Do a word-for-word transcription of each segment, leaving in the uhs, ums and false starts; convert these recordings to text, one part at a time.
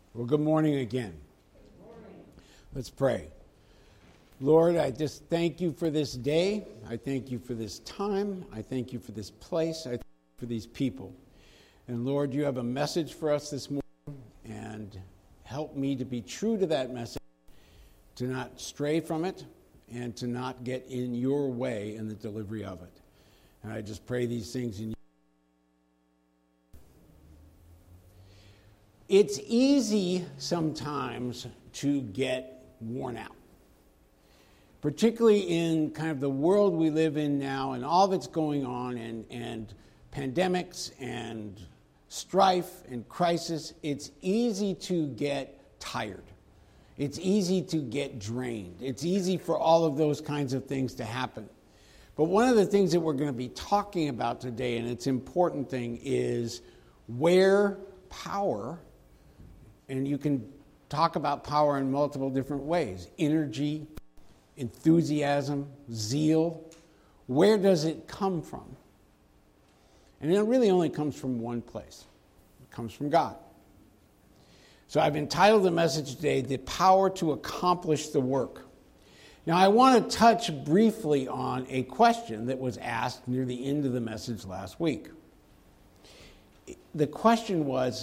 Well, good morning again. Good morning. Let's pray. Lord, I just thank you for this day. I thank you for this time. I thank you for this place. I thank you for these people. And Lord, you have a message for us this morning, and help me to be true to that message, to not stray from it, and to not get in your way in the delivery of it. And I just pray these things in you. It's easy sometimes to get worn out, particularly in kind of the world we live in now and all that's going on, and, and pandemics and strife and crisis. It's easy to get tired. It's easy to get drained. It's easy for all of those kinds of things to happen. But one of the things that we're going to be talking about today, and it's an important thing, is where power, and you can talk about power in multiple different ways, energy, enthusiasm, zeal, where does it come from? And it really only comes from one place. It comes from God. So I've entitled the message today, The Power to Accomplish the Work. Now I want to touch briefly on a question that was asked near the end of the message last week. The question was,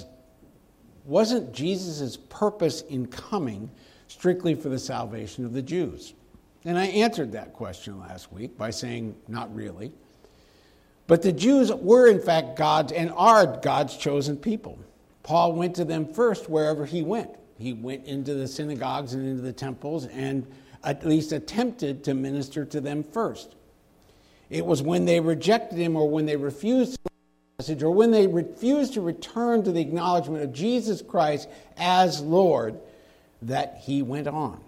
wasn't Jesus' purpose in coming strictly for the salvation of the Jews? And I answered that question last week by saying, not really. But the Jews were, in fact, God's and are God's chosen people. Paul went to them first wherever he went. He went into the synagogues and into the temples and at least attempted to minister to them first. It was when they rejected him or when they refused to message, or when they refused to return to the acknowledgement of Jesus Christ as Lord, that he went on.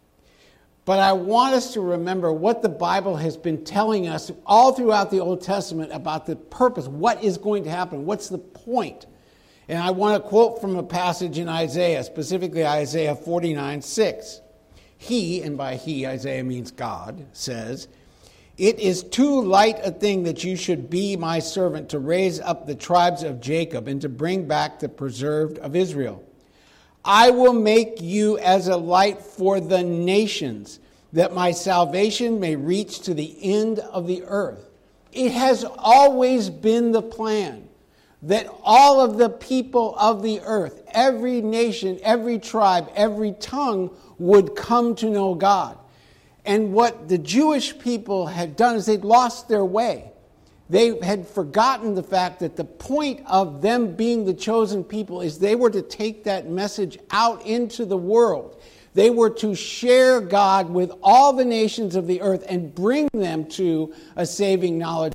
But I want us to remember what the Bible has been telling us all throughout the Old Testament about the purpose, what is going to happen, what's the point. And I want to quote from a passage in Isaiah, specifically Isaiah forty-nine six. He, and by he, Isaiah means God, says, "It is too light a thing that you should be my servant to raise up the tribes of Jacob and to bring back the preserved of Israel. I will make you as a light for the nations, that my salvation may reach to the end of the earth." It has always been the plan that all of the people of the earth, every nation, every tribe, every tongue would come to know God. And what the Jewish people had done is they'd lost their way. They had forgotten the fact that the point of them being the chosen people is they were to take that message out into the world. They were to share God with all the nations of the earth and bring them to a saving knowledge.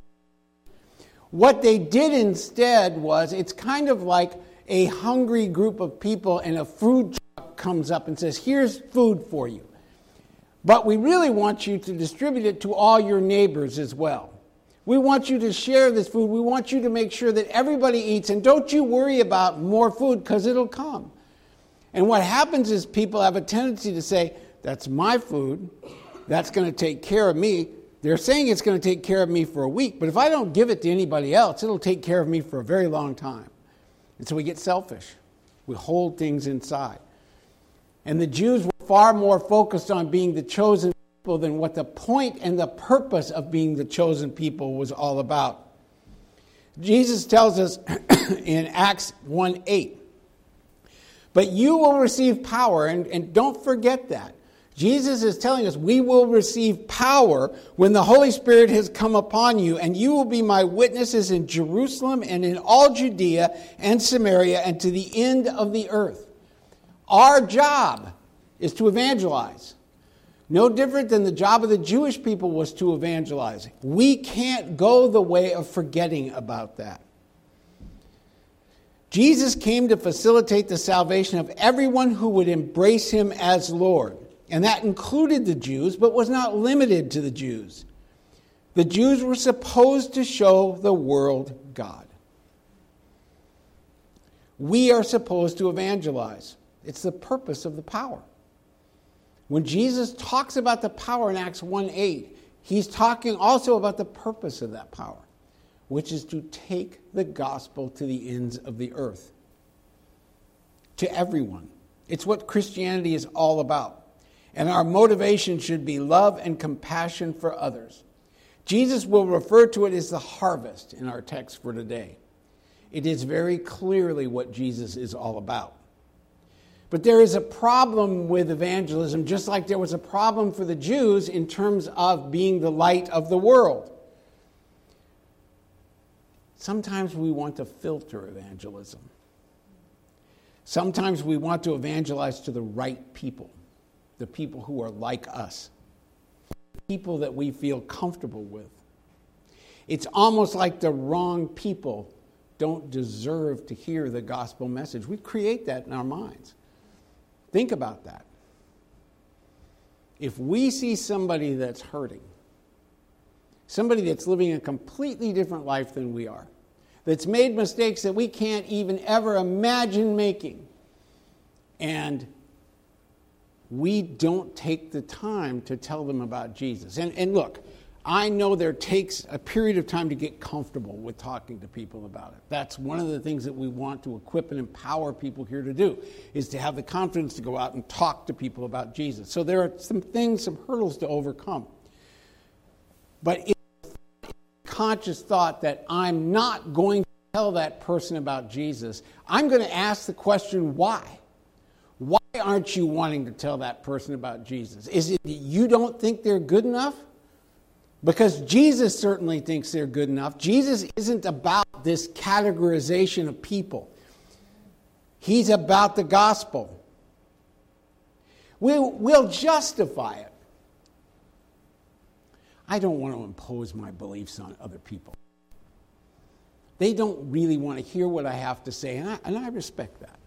What they did instead was, it's kind of like a hungry group of people and a food truck comes up and says, "Here's food for you. But we really want you to distribute it to all your neighbors as well. We want you to share this food. We want you to make sure that everybody eats. And don't you worry about more food, because it'll come." And what happens is people have a tendency to say, "That's my food. That's going to take care of me." They're saying it's going to take care of me for a week. But if I don't give it to anybody else, it'll take care of me for a very long time. And so we get selfish. We hold things inside. And the Jews were far more focused on being the chosen people than what the point and the purpose of being the chosen people was all about. Jesus tells us in Acts one eight, "But you will receive power," and, and don't forget that. Jesus is telling us we will receive power when the Holy Spirit has come upon you, and you will be my witnesses in Jerusalem and in all Judea and Samaria and to the end of the earth. Our job is to evangelize. No different than the job of the Jewish people was to evangelize. We can't go the way of forgetting about that. Jesus came to facilitate the salvation of everyone who would embrace him as Lord. And that included the Jews, but was not limited to the Jews. The Jews were supposed to show the world God. We are supposed to evangelize. It's the purpose of the power. When Jesus talks about the power in Acts one eight, he's talking also about the purpose of that power, which is to take the gospel to the ends of the earth, to everyone, It's what Christianity is all about. And our motivation should be love and compassion for others. Jesus will refer to it as the harvest in our text for today. It is very clearly what Jesus is all about. But there is a problem with evangelism, just like there was a problem for the Jews in terms of being the light of the world. Sometimes we want to filter evangelism. Sometimes we want to evangelize to the right people, the people who are like us, the people that we feel comfortable with. It's almost like the wrong people don't deserve to hear the gospel message. We create that in our minds. Think about that. If we see somebody that's hurting, somebody that's living a completely different life than we are, that's made mistakes that we can't even ever imagine making, and we don't take the time to tell them about Jesus. And, and look, I know there takes a period of time to get comfortable with talking to people about it. That's one of the things that we want to equip and empower people here to do, is to have the confidence to go out and talk to people about Jesus. So there are some things, some hurdles to overcome. But it's a conscious thought that I'm not going to tell that person about Jesus. I'm going to ask the question, why? Why aren't you wanting to tell that person about Jesus? Is it that you don't think they're good enough? Because Jesus certainly thinks they're good enough. Jesus isn't about this categorization of people. He's about the gospel. We'll, we'll justify it. I don't want to impose my beliefs on other people. They don't really want to hear what I have to say, and I, and I respect that.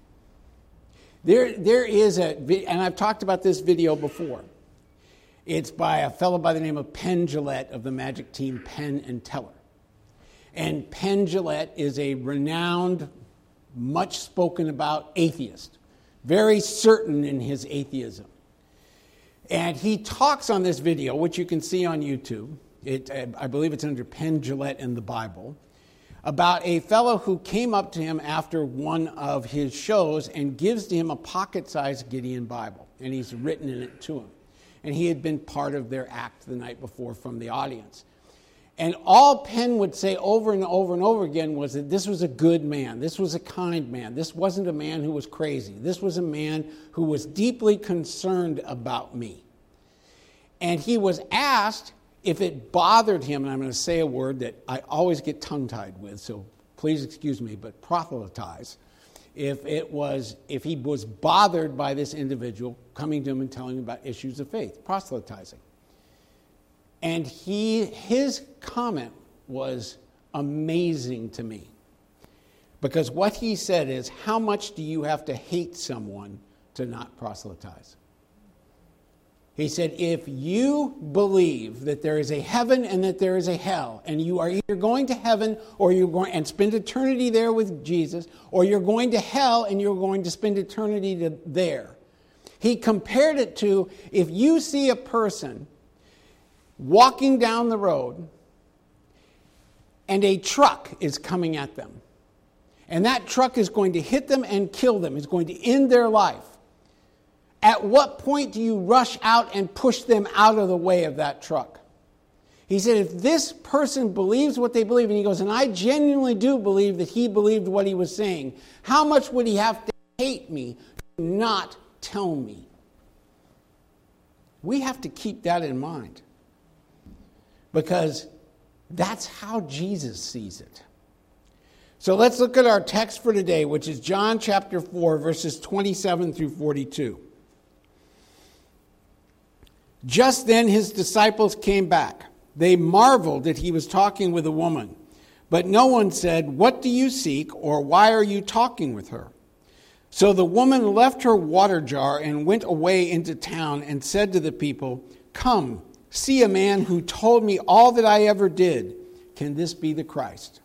There, there is a, and I've talked about this video before. It's by a fellow by the name of Penn Jillette of the Magic team, Penn and Teller. And Penn Jillette is a renowned, much spoken about atheist, very certain in his atheism. And he talks on this video, which you can see on YouTube. It, I believe it's under Penn Jillette in the Bible, about a fellow who came up to him after one of his shows and gives to him a pocket-sized Gideon Bible. And he's written in it to him. And he had been part of their act the night before from the audience. And all Penn would say over and over and over again was that this was a good man. This was a kind man. This wasn't a man who was crazy. This was a man who was deeply concerned about me. And he was asked if it bothered him, and I'm going to say a word that I always get tongue-tied with, so please excuse me, but proselytize. If it was, if he was bothered by this individual coming to him and telling him about issues of faith, proselytizing. And he, his comment was amazing to me. Because what he said is, how much do you have to hate someone to not proselytize? He said, if you believe that there is a heaven and that there is a hell, and you are either going to heaven or you're going and spend eternity there with Jesus, or you're going to hell and you're going to spend eternity to there. He compared it to, if you see a person walking down the road and a truck is coming at them, and that truck is going to hit them and kill them, it's going to end their life. At what point do you rush out and push them out of the way of that truck? He said, if this person believes what they believe, and he goes, and I genuinely do believe that he believed what he was saying, how much would he have to hate me to not tell me? We have to keep that in mind. Because that's how Jesus sees it. So let's look at our text for today, which is John chapter four, verses twenty-seven through forty-two. Just then his disciples came back. They marveled that he was talking with a woman. But no one said, what do you seek, or why are you talking with her? So the woman left her water jar and went away into town and said to the people, come, see a man who told me all that I ever did. Can this be the Christ?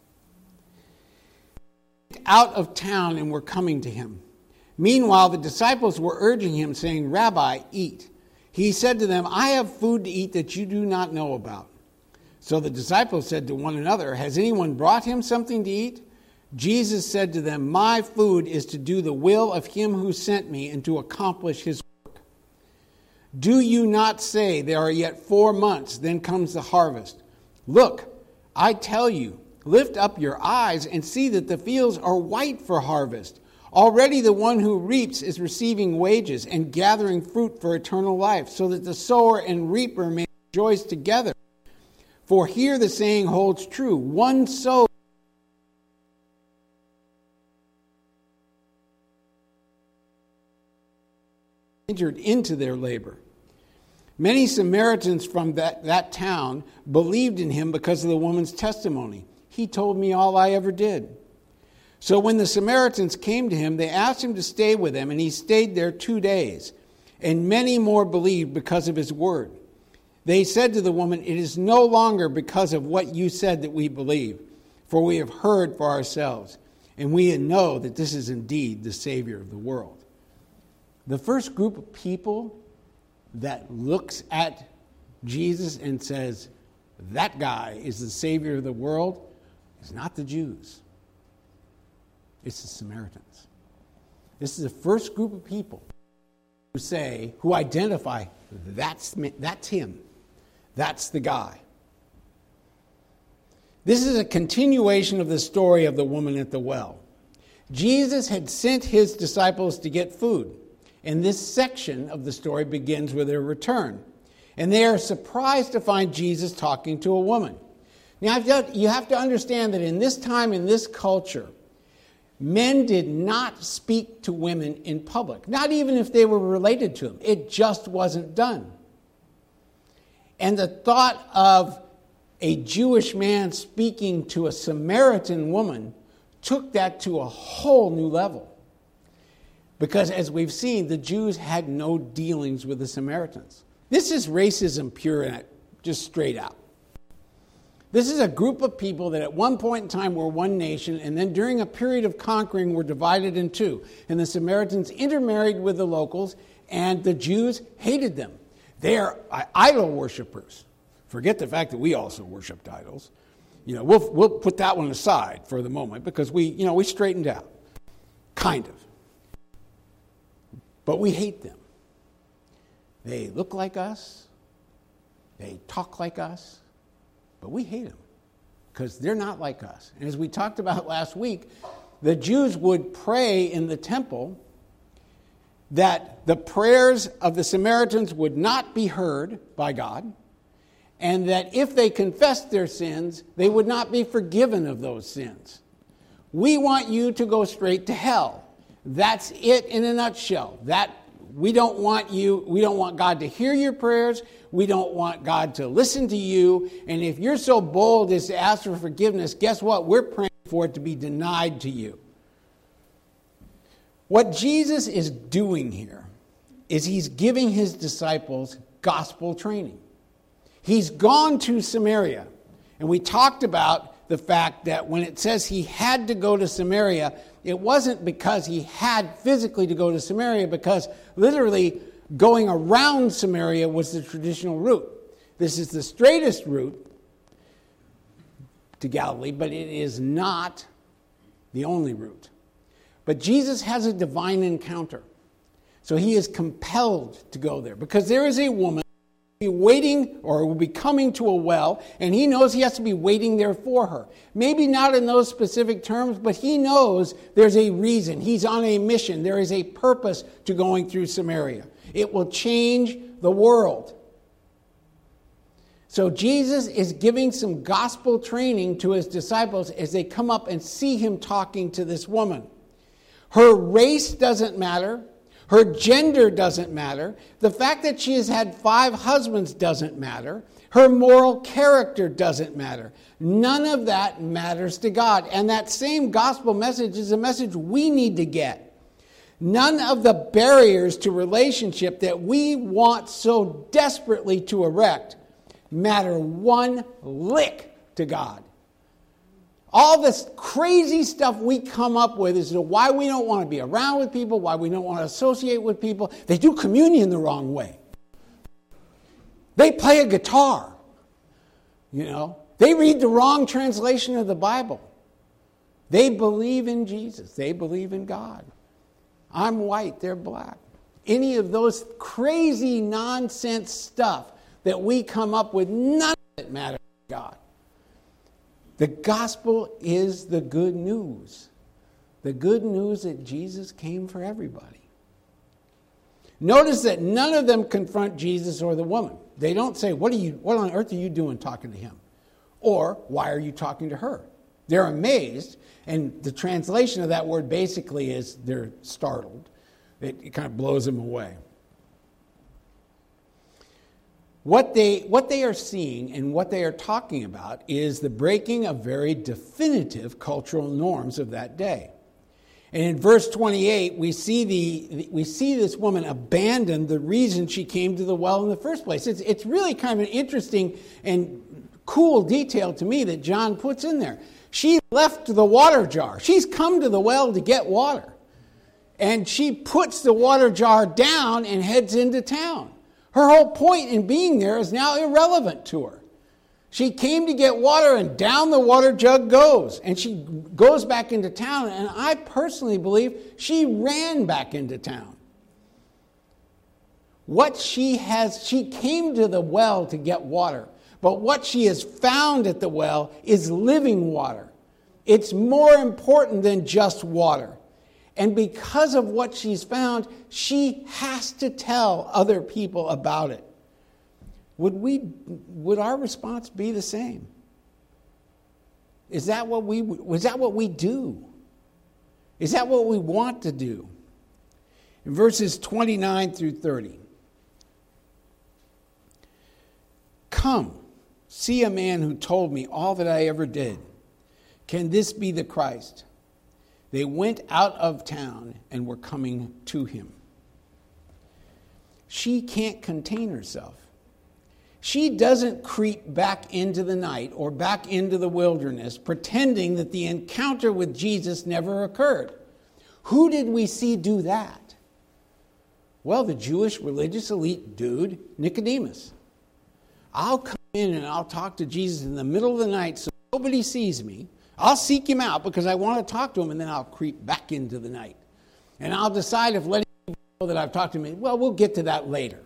Out of town and were coming to him. Meanwhile, the disciples were urging him, saying, Rabbi, eat. He said to them, I have food to eat that you do not know about. So the disciples said to one another, has anyone brought him something to eat? Jesus said to them, "My food is to do the will of him who sent me and to accomplish his work. Do you not say, 'There are yet four months, then comes the harvest'? Look, I tell you, lift up your eyes and see that the fields are white for harvest. Already the one who reaps is receiving wages and gathering fruit for eternal life, so that the sower and reaper may rejoice together. For here the saying holds true, one sows entered into their labor." Many Samaritans from that, that town believed in him because of the woman's testimony. "He told me all I ever did." So when the Samaritans came to him, they asked him to stay with them, and he stayed there two days. And many more believed because of his word. They said to the woman, "It is no longer because of what you said that we believe, for we have heard for ourselves, and we know that this is indeed the Savior of the world." The first group of people that looks at Jesus and says, "That guy is the Savior of the world," is not the Jews. It's the Samaritans. This is the first group of people who say, who identify, that's, that's him. That's the guy. This is a continuation of the story of the woman at the well. Jesus had sent his disciples to get food. And this section of the story begins with their return. And they are surprised to find Jesus talking to a woman. Now, you have to understand that in this time, in this culture, men did not speak to women in public, not even if they were related to them. It just wasn't done. And the thought of a Jewish man speaking to a Samaritan woman took that to a whole new level. Because as we've seen, the Jews had no dealings with the Samaritans. This is racism pure and just straight out. This is a group of people that at one point in time were one nation, and then during a period of conquering were divided in two. And the Samaritans intermarried with the locals, and the Jews hated them. They are idol worshipers. Forget the fact that we also worshipped idols. You know, we'll we'll put that one aside for the moment because we, you know, we straightened out. Kind of. But we hate them. They look like us. They talk like us. But we hate them because they're not like us. And as we talked about last week, the Jews would pray in the temple that the prayers of the Samaritans would not be heard by God, and that if they confessed their sins, they would not be forgiven of those sins. We want you to go straight to hell. That's it in a nutshell. That we don't want you, we don't want God to hear your prayers. We don't want God to listen to you. And if you're so bold as to ask for forgiveness, guess what? We're praying for it to be denied to you. What Jesus is doing here is he's giving his disciples gospel training. He's gone to Samaria. And we talked about the fact that when it says he had to go to Samaria, it wasn't because he had physically to go to Samaria, because literally going around Samaria was the traditional route. This is the straightest route to Galilee, but it is not the only route. But Jesus has a divine encounter. So he is compelled to go there because there is a woman waiting or will be coming to a well, and he knows he has to be waiting there for her. Maybe not in those specific terms, but he knows there's a reason. He's on a mission. There is a purpose to going through Samaria. It will change the world. So Jesus is giving some gospel training to his disciples as they come up and see him talking to this woman. Her race doesn't matter. Her gender doesn't matter. The fact that she has had five husbands doesn't matter. Her moral character doesn't matter. None of that matters to God. And that same gospel message is a message we need to get. None of the barriers to relationship that we want so desperately to erect matter one lick to God. All this crazy stuff we come up with is why we don't want to be around with people, why we don't want to associate with people. They do communion the wrong way. They play a guitar. You know, they read the wrong translation of the Bible. They believe in Jesus. They believe in God. I'm white, they're black. Any of those crazy nonsense stuff that we come up with, none of it matters to God. The gospel is the good news. The good news that Jesus came for everybody. Notice that none of them confront Jesus or the woman. They don't say, what are you, what on earth are you doing talking to him? Or, why are you talking to her? They're amazed, and the translation of that word basically is they're startled. It, it kind of blows them away. What they, what they are seeing and what they are talking about is the breaking of very definitive cultural norms of that day. And in verse twenty-eight, we see the we see this woman abandon the reason she came to the well in the first place. It's, it's really kind of an interesting and cool detail to me that John puts in there. She left the water jar. She's come to the well to get water. And she puts the water jar down and heads into town. Her whole point in being there is now irrelevant to her. She came to get water, and down the water jug goes. And she goes back into town, and I personally believe she ran back into town. What she has, she came to the well to get water, but what she has found at the well is living water. It's more important than just water. And because of what she's found, she has to tell other people about it. Would we, would our response be the same? Is that what we, was that what we do? Is that what we want to do? In verses twenty-nine through thirty. Come, see a man who told me all that I ever did. Can this be the Christ? They went out of town and were coming to him. She can't contain herself. She doesn't creep back into the night or back into the wilderness pretending that the encounter with Jesus never occurred. Who did we see do that? Well, the Jewish religious elite dude, Nicodemus. I'll come in and I'll talk to Jesus in the middle of the night so nobody sees me. I'll seek him out because I want to talk to him, and then I'll creep back into the night. And I'll decide if letting people know that I've talked to him, well, we'll get to that later.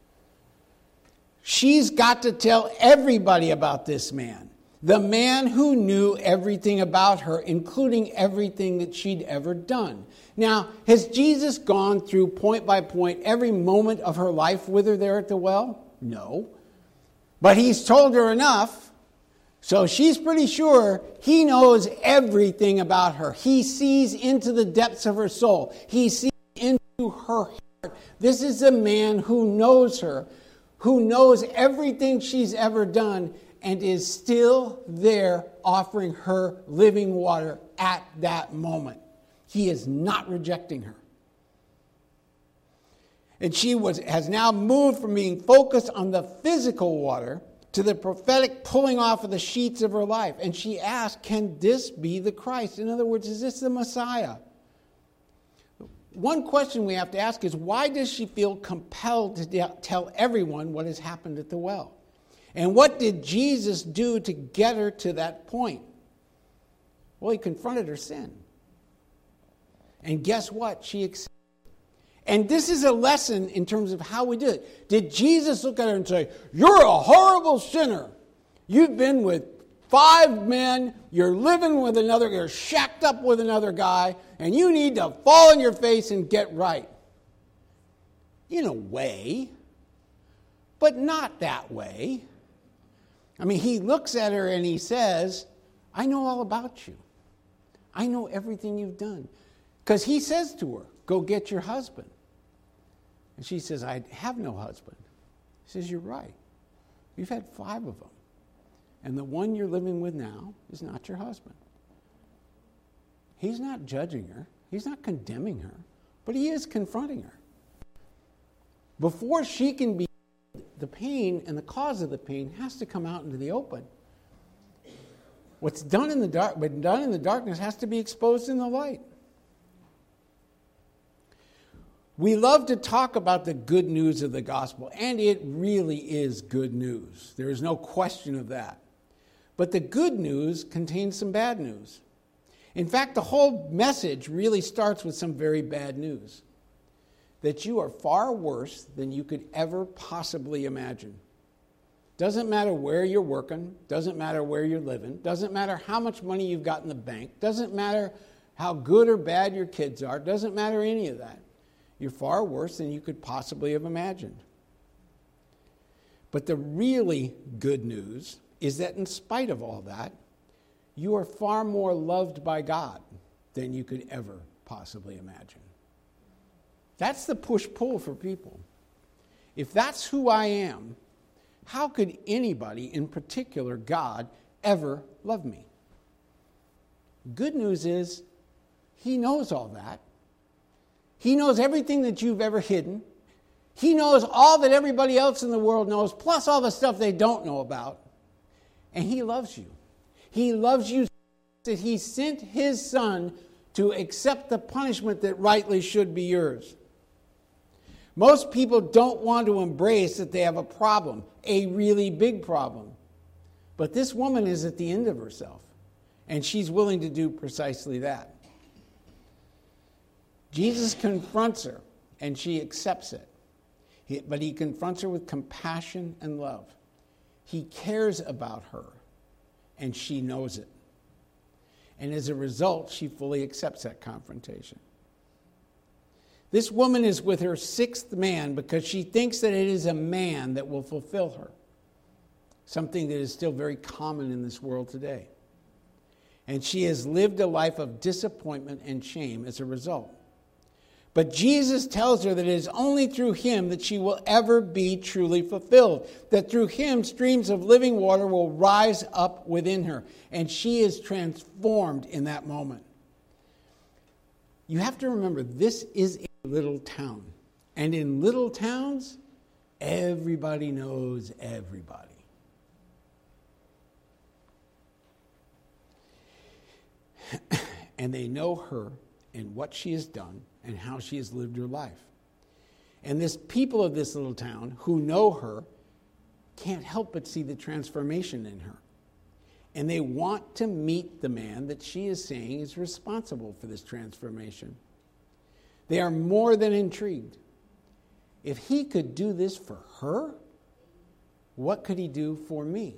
She's got to tell everybody about this man. The man who knew everything about her, including everything that she'd ever done. Now, has Jesus gone through point by point every moment of her life with her there at the well? No. But he's told her enough, so she's pretty sure he knows everything about her. He sees into the depths of her soul. He sees into her heart. This is a man who knows her, who knows everything she's ever done, and is still there offering her living water at that moment. He is not rejecting her. And she was has now moved from being focused on the physical water to the prophetic pulling off of the sheets of her life. And she asked, can this be the Christ? In other words, is this the Messiah? One question we have to ask is, why does she feel compelled to tell everyone what has happened at the well? And what did Jesus do to get her to that point? Well, he confronted her sin. And guess what? She accepted. And this is a lesson in terms of how we do it. Did Jesus look at her and say, you're a horrible sinner. You've been with five men, you're living with another, you're shacked up with another guy, and you need to fall on your face and get right. In a way, but not that way. I mean, he looks at her and he says, I know all about you. I know everything you've done. Because he says to her, go get your husband. And she says, I have no husband. He says, you're right. You've had five of them. And the one you're living with now is not your husband. He's not judging her. He's not condemning her. But he is confronting her. Before she can be, the pain and the cause of the pain has to come out into the open. What's done in the dark, but done in the darkness has to be exposed in the light. We love to talk about the good news of the gospel, and it really is good news. There is no question of that. But the good news contains some bad news. In fact, the whole message really starts with some very bad news. That you are far worse than you could ever possibly imagine. Doesn't matter where you're working, doesn't matter where you're living, doesn't matter how much money you've got in the bank, doesn't matter how good or bad your kids are, doesn't matter any of that. You're far worse than you could possibly have imagined. But the really good news is that in spite of all that, you are far more loved by God than you could ever possibly imagine. That's the push-pull for people. If that's who I am, how could anybody, in particular God, ever love me? Good news is, He knows all that. He knows everything that you've ever hidden. He knows all that everybody else in the world knows, plus all the stuff they don't know about. And He loves you. He loves you so that He sent His Son to accept the punishment that rightly should be yours. Most people don't want to embrace that they have a problem, a really big problem. But this woman is at the end of herself, and she's willing to do precisely that. Jesus confronts her, and she accepts it. He, but he confronts her with compassion and love. He cares about her, and she knows it. And as a result, she fully accepts that confrontation. This woman is with her sixth man because she thinks that it is a man that will fulfill her. Something that is still very common in this world today. And she has lived a life of disappointment and shame as a result. But Jesus tells her that it is only through Him that she will ever be truly fulfilled. That through Him, streams of living water will rise up within her. And she is transformed in that moment. You have to remember, this is a little town. And in little towns, everybody knows everybody. And they know her and what she has done and how she has lived her life. And this people of this little town who know her can't help but see the transformation in her. And they want to meet the man that she is saying is responsible for this transformation. They are more than intrigued. If he could do this for her, what could he do for me?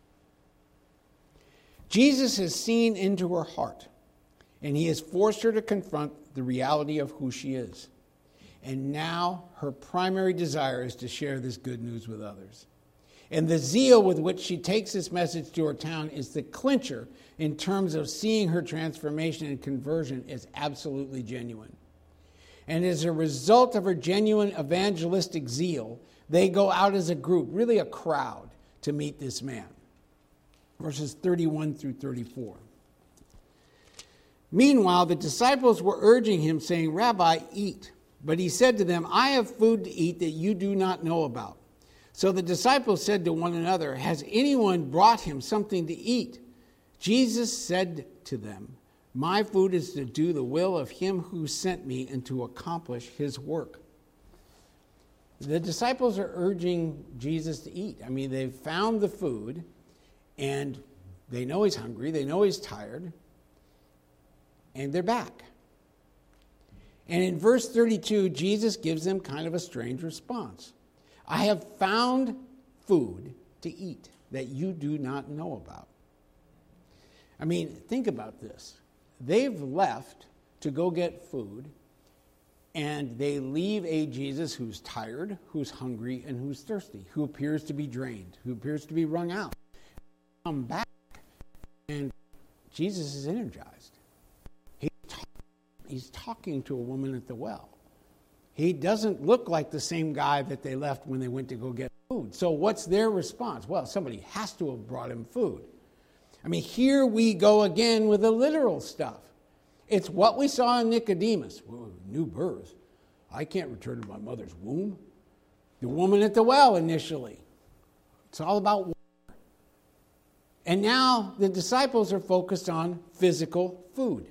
Jesus has seen into her heart, and he has forced her to confront the reality of who she is. And now her primary desire is to share this good news with others. And the zeal with which she takes this message to her town is the clincher in terms of seeing her transformation and conversion is absolutely genuine. And as a result of her genuine evangelistic zeal, they go out as a group, really a crowd, to meet this man. Verses thirty-one through thirty-four. Meanwhile, the disciples were urging him, saying, "Rabbi, eat." But he said to them, "I have food to eat that you do not know about." So the disciples said to one another, "Has anyone brought him something to eat?" Jesus said to them, "My food is to do the will of him who sent me and to accomplish his work." The disciples are urging Jesus to eat. I mean, they've found the food, and they know he's hungry, they know he's tired, and they're back. And in verse thirty-two, Jesus gives them kind of a strange response. "I have found food to eat that you do not know about." I mean, think about this. They've left to go get food, and they leave a Jesus who's tired, who's hungry, and who's thirsty, who appears to be drained, who appears to be wrung out. Come back, and Jesus is energized. He's, talk- he's talking to a woman at the well. He doesn't look like the same guy that they left when they went to go get food. So what's their response? Well, somebody has to have brought him food. I mean, here we go again with the literal stuff. It's what we saw in Nicodemus. Well, new birth. I can't return to my mother's womb. The woman at the well initially. It's all about water. And now the disciples are focused on physical food.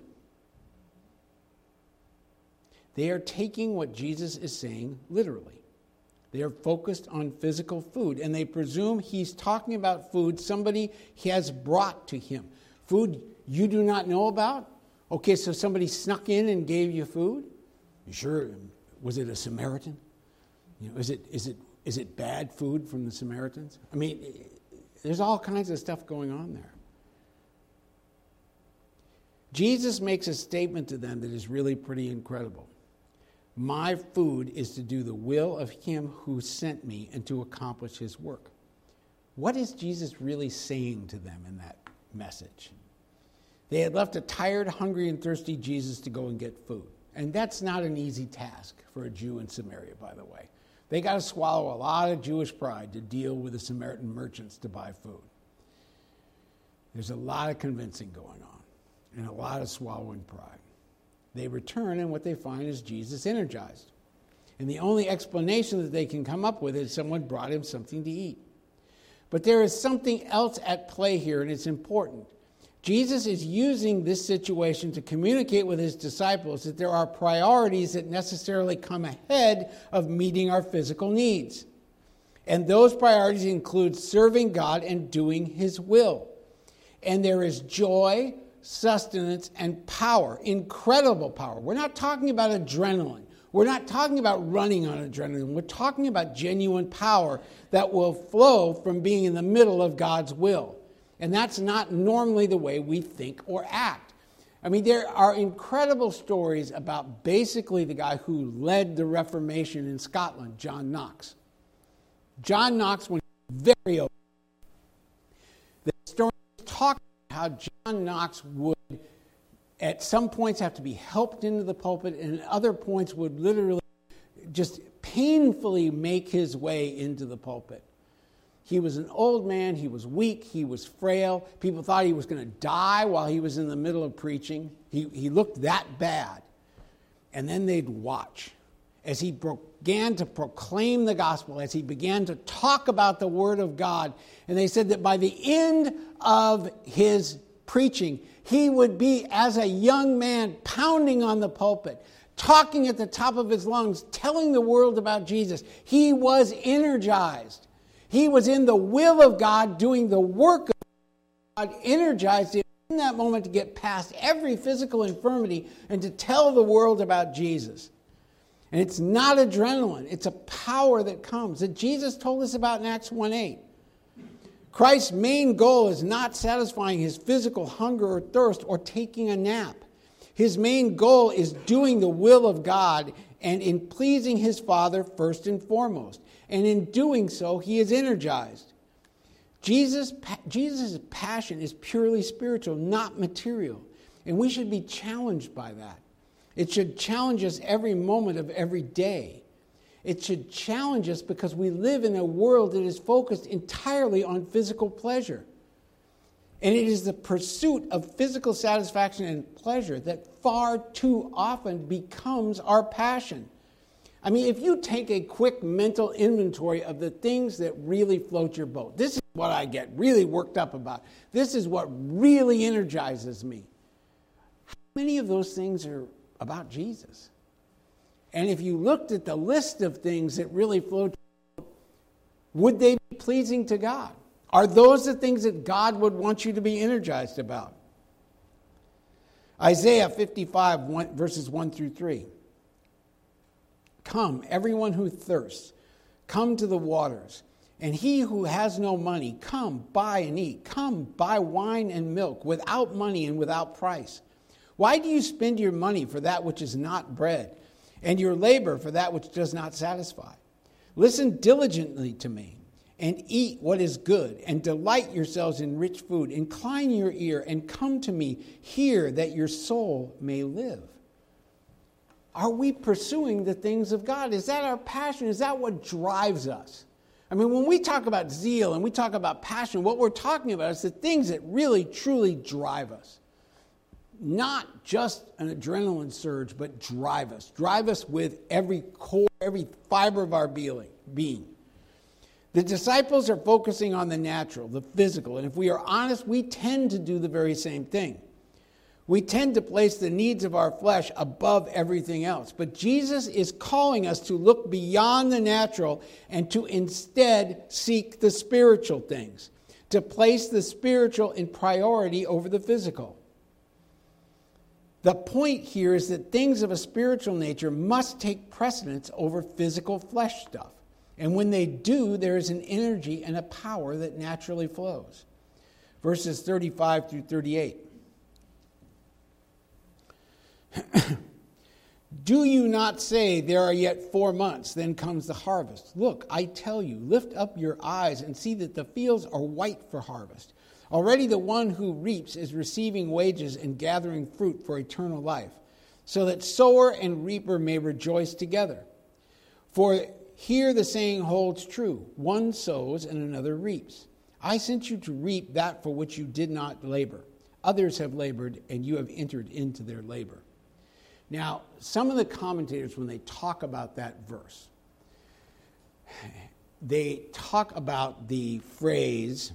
They are taking what Jesus is saying literally. They are focused on physical food, and they presume he's talking about food somebody has brought to him. Food you do not know about? Okay, so somebody snuck in and gave you food? You sure? Was it a Samaritan? You know, is it is it is it bad food from the Samaritans? I mean, there's all kinds of stuff going on there. Jesus makes a statement to them that is really pretty incredible. My food is to do the will of him who sent me and to accomplish his work. What is Jesus really saying to them in that message? They had left a tired, hungry, and thirsty Jesus to go and get food. And that's not an easy task for a Jew in Samaria, by the way. They got to swallow a lot of Jewish pride to deal with the Samaritan merchants to buy food. There's a lot of convincing going on and a lot of swallowing pride. They return, and what they find is Jesus energized. And the only explanation that they can come up with is someone brought him something to eat. But there is something else at play here, and it's important. Jesus is using this situation to communicate with his disciples that there are priorities that necessarily come ahead of meeting our physical needs. And those priorities include serving God and doing his will. And there is joy, sustenance, and power, incredible power. We're not talking about adrenaline. We're not talking about running on adrenaline. We're talking about genuine power that will flow from being in the middle of God's will. And that's not normally the way we think or act. I mean, there are incredible stories about basically the guy who led the Reformation in Scotland, John Knox. John Knox was very old. The story talks about how John Knox would at some points have to be helped into the pulpit, and at other points would literally just painfully make his way into the pulpit. He was an old man, he was weak, he was frail. People thought he was going to die while he was in the middle of preaching. He, he looked that bad. And then they'd watch as he began to proclaim the gospel, as he began to talk about the word of God. And they said that by the end of his preaching, he would be, as a young man, pounding on the pulpit, talking at the top of his lungs, telling the world about Jesus. He was energized. He was in the will of God, doing the work of God, energized him in that moment to get past every physical infirmity and to tell the world about Jesus. And it's not adrenaline. It's a power that comes, that Jesus told us about in Acts one eight. Christ's main goal is not satisfying his physical hunger or thirst or taking a nap. His main goal is doing the will of God and in pleasing his Father first and foremost. And in doing so, he is energized. Jesus, Jesus' passion is purely spiritual, not material. And we should be challenged by that. It should challenge us every moment of every day. It should challenge us because we live in a world that is focused entirely on physical pleasure. And it is the pursuit of physical satisfaction and pleasure that far too often becomes our passion. I mean, if you take a quick mental inventory of the things that really float your boat, this is what I get really worked up about. This is what really energizes me. How many of those things are about Jesus? And if you looked at the list of things that really float your boat, would they be pleasing to God? Are those the things that God would want you to be energized about? Isaiah fifty-five, one, verses one through three. Come, everyone who thirsts, come to the waters. And he who has no money, come, buy and eat. Come, buy wine and milk without money and without price. Why do you spend your money for that which is not bread, and your labor for that which does not satisfy? Listen diligently to me, and eat what is good, and delight yourselves in rich food. Incline your ear, and come to me. Hear that your soul may live. Are we pursuing the things of God? Is that our passion? Is that what drives us? I mean, when we talk about zeal and we talk about passion, what we're talking about is the things that really, truly drive us. Not just an adrenaline surge, but drive us. Drive us with every core, every fiber of our being. The disciples are focusing on the natural, the physical, and if we are honest, we tend to do the very same thing. We tend to place the needs of our flesh above everything else. But Jesus is calling us to look beyond the natural and to instead seek the spiritual things, to place the spiritual in priority over the physical. The point here is that things of a spiritual nature must take precedence over physical flesh stuff. And when they do, there is an energy and a power that naturally flows. Verses thirty-five through thirty-eight. Do you not say, there are yet four months, then comes the harvest? Look, I tell you, lift up your eyes and see that the fields are white for harvest. Already the one who reaps is receiving wages and gathering fruit for eternal life, so that sower and reaper may rejoice together. For here the saying holds true, one sows and another reaps. I sent you to reap that for which you did not labor. Others have labored, and you have entered into their labor. Now, some of the commentators, when they talk about that verse, they talk about the phrase,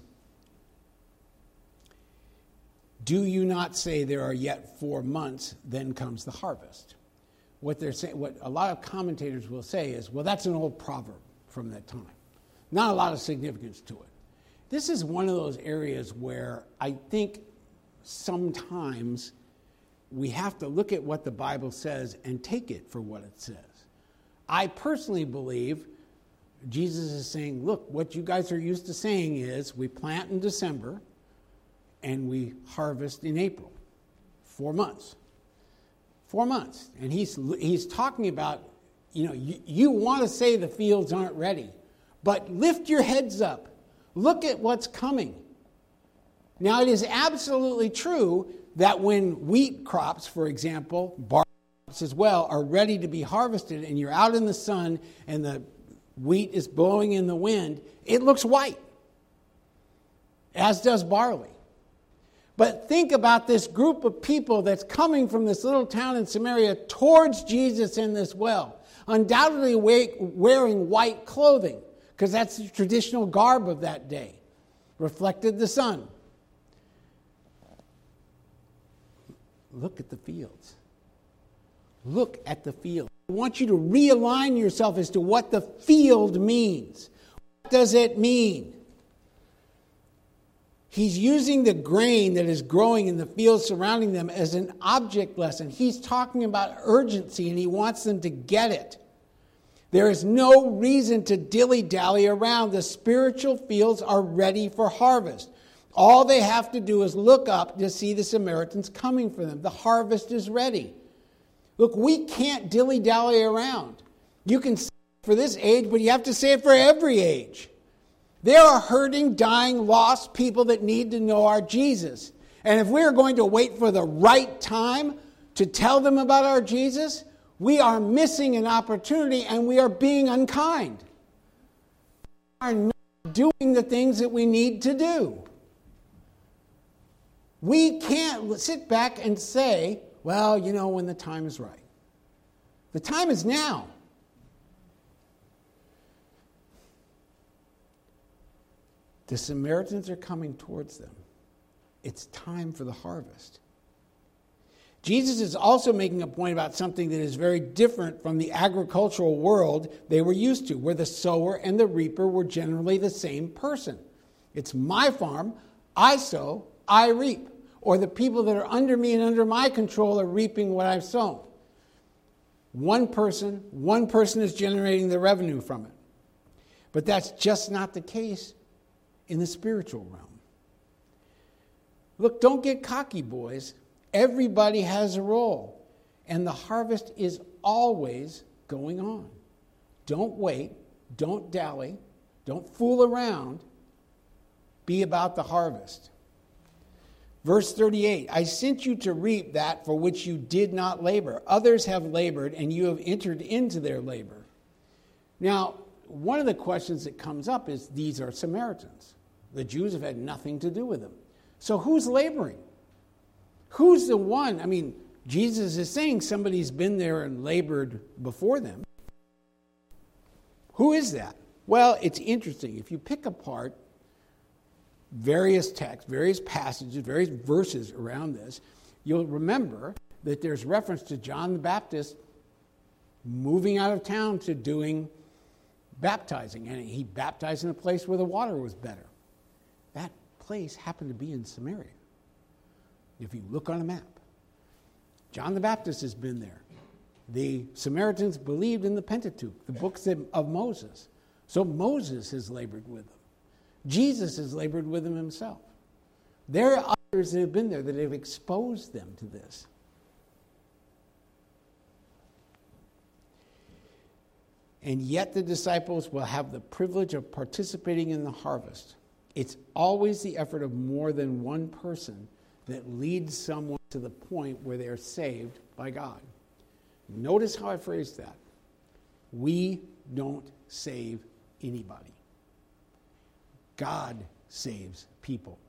do you not say there are yet four months, then comes the harvest? What they're saying, what a lot of commentators will say is, well, that's an old proverb from that time. Not a lot of significance to it. This is one of those areas where I think sometimes we have to look at what the Bible says and take it for what it says. I personally believe Jesus is saying, look, what you guys are used to saying is we plant in December and we harvest in April. Four months. Four months. And he's he's talking about, you know, you, you want to say the fields aren't ready, but lift your heads up. Look at what's coming. Now, it is absolutely true that when wheat crops, for example, barley crops as well, are ready to be harvested and you're out in the sun and the wheat is blowing in the wind, it looks white, as does barley. But think about this group of people that's coming from this little town in Samaria towards Jesus in this well, undoubtedly wearing white clothing, because that's the traditional garb of that day, reflected the sun. Look at the fields. Look at the field. I want you to realign yourself as to what the field means. What does it mean? He's using the grain that is growing in the fields surrounding them as an object lesson. He's talking about urgency, and he wants them to get it. There is no reason to dilly-dally around. The spiritual fields are ready for harvest. All they have to do is look up to see the Samaritans coming for them. The harvest is ready. Look, we can't dilly-dally around. You can say it for this age, but you have to say it for every age. There are hurting, dying, lost people that need to know our Jesus. And if we're going to wait for the right time to tell them about our Jesus, we are missing an opportunity and we are being unkind. We are not doing the things that we need to do. We can't sit back and say, well, you know, when the time is right. The time is now. The Samaritans are coming towards them. It's time for the harvest. Jesus is also making a point about something that is very different from the agricultural world they were used to, where the sower and the reaper were generally the same person. It's my farm, I sow, I reap. Or the people that are under me and under my control are reaping what I've sown. One person, one person is generating the revenue from it. But that's just not the case in the spiritual realm. Look, don't get cocky, boys. Everybody has a role. And the harvest is always going on. Don't wait. Don't dally. Don't fool around. Be about the harvest. Verse thirty-eight, I sent you to reap that for which you did not labor. Others have labored, and you have entered into their labor. Now, one of the questions that comes up is, these are Samaritans. The Jews have had nothing to do with them. So who's laboring? Who's the one? I mean, Jesus is saying somebody's been there and labored before them. Who is that? Well, it's interesting. If you pick apart various texts, various passages, various verses around this, you'll remember that there's reference to John the Baptist moving out of town to doing baptizing. And he baptized in a place where the water was better. That place happened to be in Samaria, if you look on a map. John the Baptist has been there. The Samaritans believed in the Pentateuch, the books of Moses. So Moses has labored with them. Jesus has labored with them himself. There are others that have been there that have exposed them to this. And yet the disciples will have the privilege of participating in the harvest. It's always the effort of more than one person that leads someone to the point where they are saved by God. Notice how I phrased that. We don't save anybody. God saves people.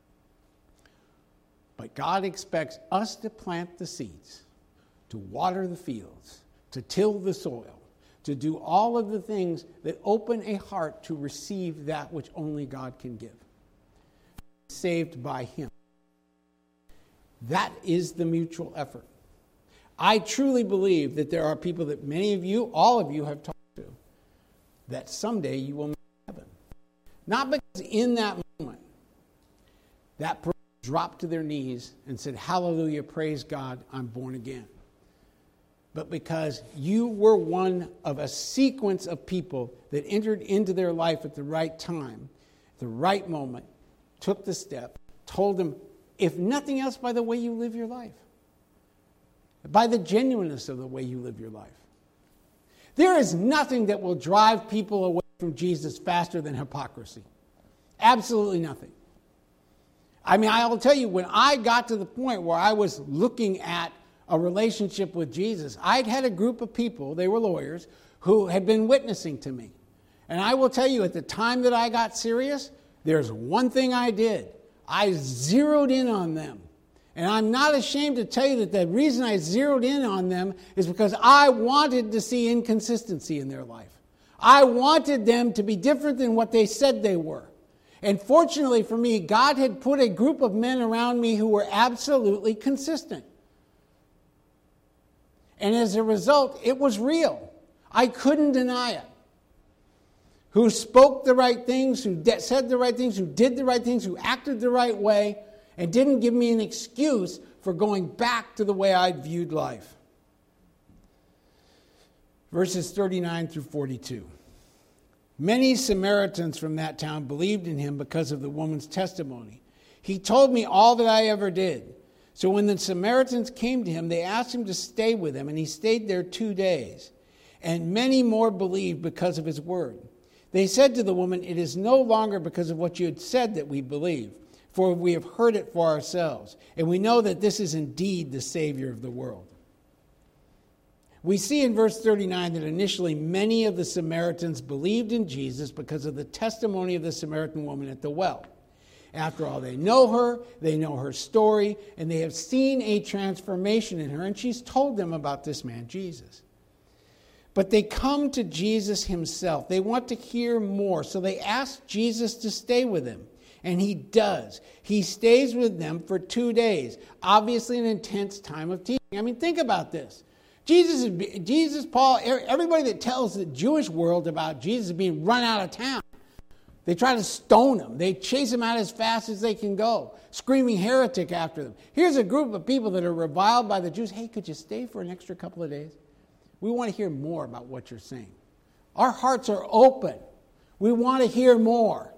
But God expects us to plant the seeds, to water the fields, to till the soil, to do all of the things that open a heart to receive that which only God can give. Saved by Him. That is the mutual effort. I truly believe that there are people that many of you, all of you have talked to, that someday you will make heaven. Not because in that moment, that person dropped to their knees and said, hallelujah, praise God, I'm born again. But because you were one of a sequence of people that entered into their life at the right time, the right moment, took the step, told them, if nothing else, by the way you live your life. By the genuineness of the way you live your life. There is nothing that will drive people away from Jesus faster than hypocrisy. Absolutely nothing. I mean, I will tell you, when I got to the point where I was looking at a relationship with Jesus, I'd had a group of people, they were lawyers, who had been witnessing to me. And I will tell you, at the time that I got serious, there's one thing I did. I zeroed in on them. And I'm not ashamed to tell you that the reason I zeroed in on them is because I wanted to see inconsistency in their life. I wanted them to be different than what they said they were. And fortunately for me, God had put a group of men around me who were absolutely consistent. And as a result, it was real. I couldn't deny it. Who spoke the right things, who de- said the right things, who did the right things, who acted the right way, and didn't give me an excuse for going back to the way I'd viewed life. Verses thirty-nine through forty-two. Many Samaritans from that town believed in him because of the woman's testimony. He told me all that I ever did. So when the Samaritans came to him, they asked him to stay with them, and he stayed there two days. And many more believed because of his word. They said to the woman, it is no longer because of what you had said that we believe, for we have heard it for ourselves, and we know that this is indeed the Savior of the world. We see in verse thirty-nine that initially many of the Samaritans believed in Jesus because of the testimony of the Samaritan woman at the well. After all, they know her, they know her story, and they have seen a transformation in her, and she's told them about this man, Jesus. But they come to Jesus himself. They want to hear more, so they ask Jesus to stay with them. And he does. He stays with them for two days. Obviously an intense time of teaching. I mean, think about this. Jesus, Jesus, Paul, everybody that tells the Jewish world about Jesus being run out of town, they try to stone him. They chase him out as fast as they can go, screaming heretic after them. Here's a group of people that are reviled by the Jews. Hey, could you stay for an extra couple of days? We want to hear more about what you're saying. Our hearts are open. We want to hear more.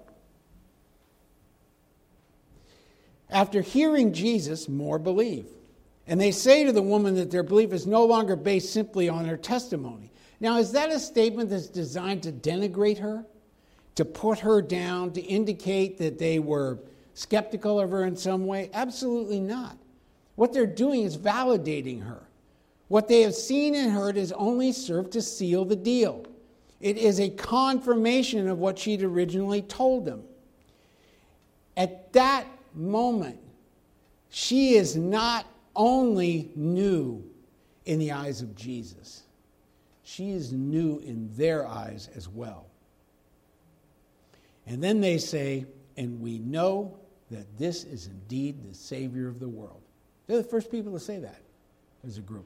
After hearing Jesus, more believe. And they say to the woman that their belief is no longer based simply on her testimony. Now, is that a statement that's designed to denigrate her? To put her down? To indicate that they were skeptical of her in some way? Absolutely not. What they're doing is validating her. What they have seen and heard has only served to seal the deal. It is a confirmation of what she'd originally told them. At that moment, she is not only new in the eyes of Jesus, she is new in their eyes as well. And then they say, and we know that this is indeed the Savior of the world. They're the first people to say that as a group.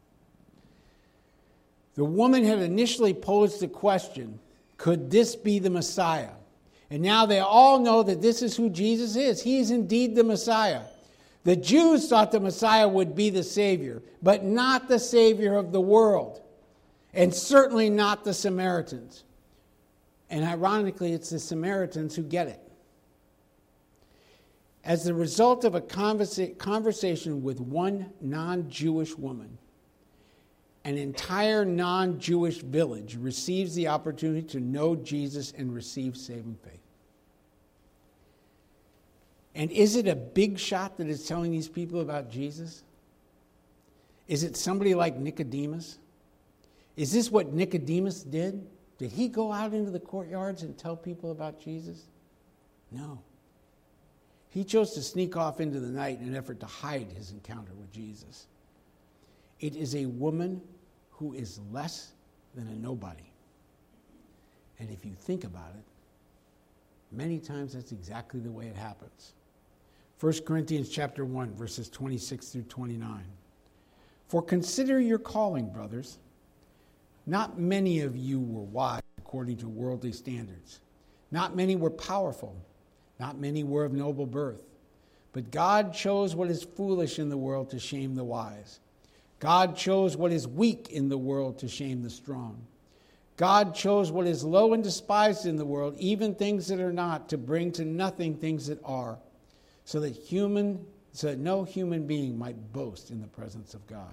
The woman had initially posed the question, could this be the Messiah? And now they all know that this is who Jesus is. He is indeed the Messiah. The Jews thought the Messiah would be the Savior, but not the Savior of the world, and certainly not the Samaritans. And ironically, it's the Samaritans who get it. As the result of a conversa- conversation with one non-Jewish woman, an entire non-Jewish village receives the opportunity to know Jesus and receive saving faith. And is it a big shot that is telling these people about Jesus? Is it somebody like Nicodemus? Is this what Nicodemus did? Did he go out into the courtyards and tell people about Jesus? No. He chose to sneak off into the night in an effort to hide his encounter with Jesus. It is a woman who is less than a nobody. And if you think about it, many times that's exactly the way it happens. First Corinthians chapter one, verses twenty-six through twenty-nine. For consider your calling, brothers. Not many of you were wise according to worldly standards. Not many were powerful. Not many were of noble birth. But God chose what is foolish in the world to shame the wise. God chose what is weak in the world to shame the strong. God chose what is low and despised in the world, even things that are not, to bring to nothing things that are, so that human, so that no human being might boast in the presence of God.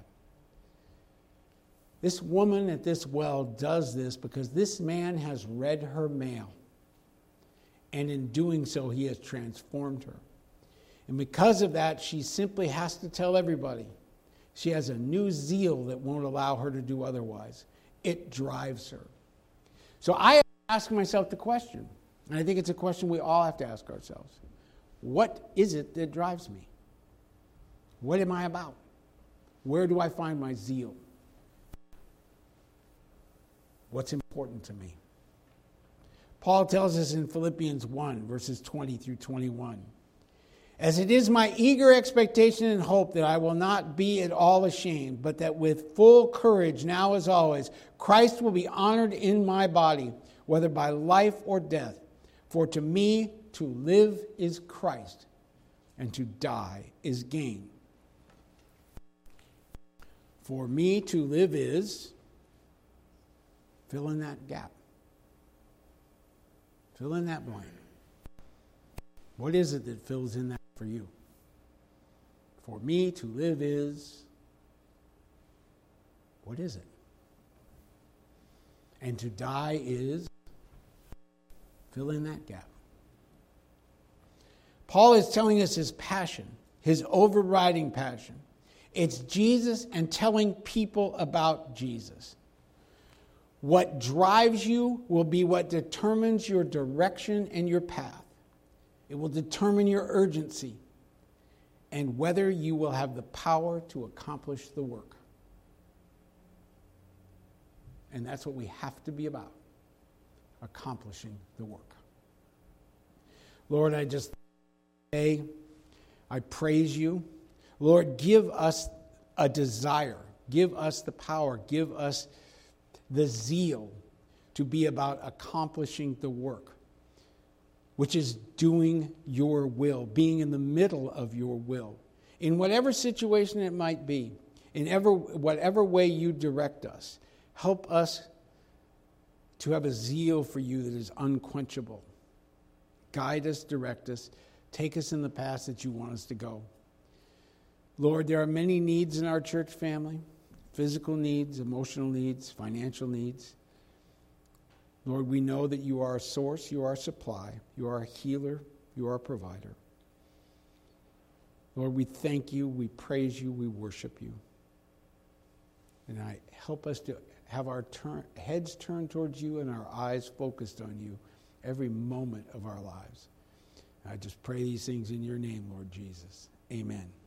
This woman at this well does this because this man has read her mail. And in doing so, he has transformed her. And because of that, she simply has to tell everybody. She has a new zeal that won't allow her to do otherwise. It drives her. So I ask myself the question, and I think it's a question we all have to ask ourselves. What is it that drives me? What am I about? Where do I find my zeal? What's important to me? Paul tells us in Philippians one, verses twenty through twenty-one. As it is my eager expectation and hope that I will not be at all ashamed, but that with full courage, now as always, Christ will be honored in my body, whether by life or death. For to me, to live is Christ, and to die is gain. For me, to live is, fill in that gap. Fill in that blank. What is it that fills in that for you? For me, to live is, what is it? And to die is, fill in that gap. Paul is telling us his passion, his overriding passion. It's Jesus and telling people about Jesus. What drives you will be what determines your direction and your path. It will determine your urgency and whether you will have the power to accomplish the work. And that's what we have to be about, accomplishing the work. Lord, I just say, I praise you. Lord, give us a desire. Give us the power. Give us the zeal to be about accomplishing the work, which is doing your will, being in the middle of your will, in whatever situation it might be, in ever, whatever way you direct us. Help us to have a zeal for you that is unquenchable. Guide us, direct us, take us in the path that you want us to go. Lord, there are many needs in our church family, physical needs, emotional needs, financial needs. Lord, we know that you are a source, you are a supply, you are a healer, you are a provider. Lord, we thank you, we praise you, we worship you. And I help us to have our turn, heads turned towards you and our eyes focused on you every moment of our lives. I just pray these things in your name, Lord Jesus. Amen.